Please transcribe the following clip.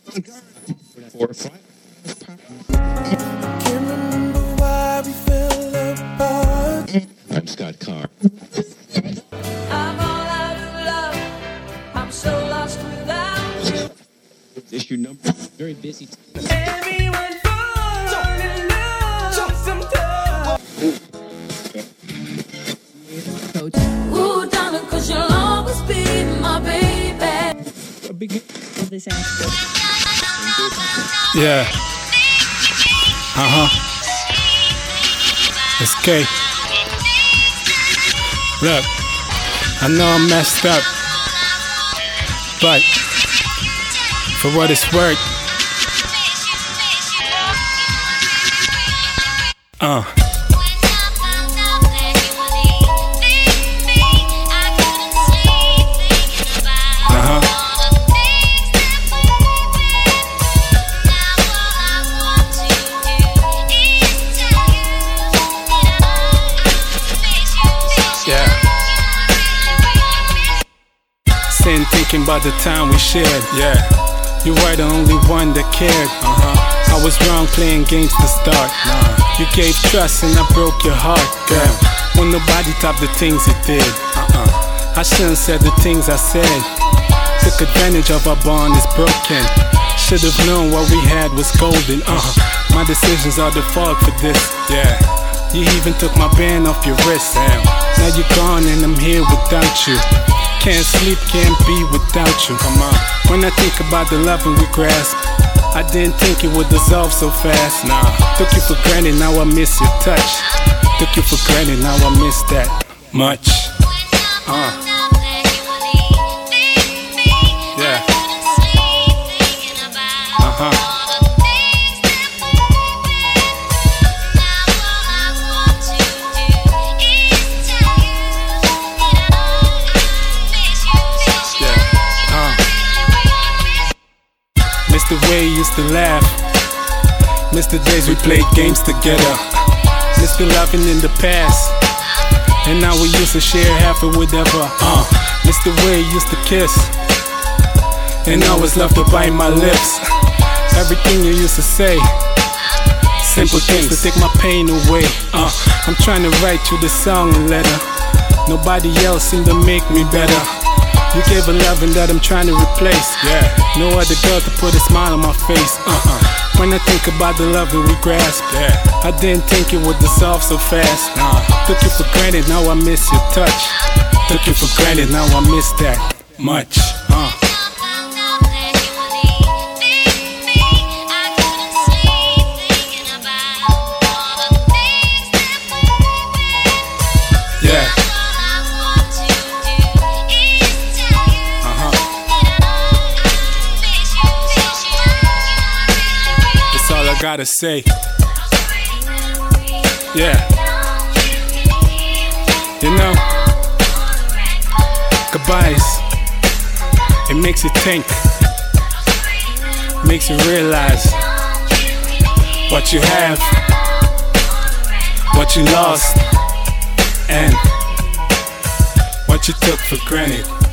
4 or 5. Can't remember why we fell apart. I'm Scott Carr. I'm all out of love. I'm so lost without you. Issue number. Very busy. Everyone falls in love sometimes. Ooh, darling, 'cause you'll always be my baby. This answer. Yeah. It's K. Look, I know I messed up, but for what it's worth, Sitting thinking about the time we shared. Yeah, you were the only one that cared. I was wrong playing games to start. You gave trust and I broke your heart. Girl, when nobody topped the things you did. I shouldn't said the things I said. Took advantage of our bond is broken. Should've known what we had was golden. My decisions are the fault for this. Yeah, you even took my band off your wrist. Damn. Now you're gone and I'm here without you. Can't sleep, can't be without you. Come on. When I think about the loving we grasped, I didn't think it would dissolve so fast. Nah. Took you for granted, now I miss your touch. Took you for granted, now I miss that much. Yeah. Miss the way you used to laugh. Miss the days we played games together. Miss the loving in the past. And now we used to share half of whatever. Miss the way you used to kiss. And always love to bite my lips. Everything you used to say. Simple things to take my pain away. I'm trying to write you the song and letter. Nobody else seemed to make me better. You gave a loving that I'm trying to replace. Yeah. No other girl to put a smile on my face. When I think about the love that we grasped, I didn't think it would dissolve so fast. Took you for granted, now I miss your touch. Took you for granted, now I miss that much. Yeah. That's all I gotta say. Yeah. You know, goodbyes, it makes you think, makes you realize what you have, what you lost, and what you took for granted.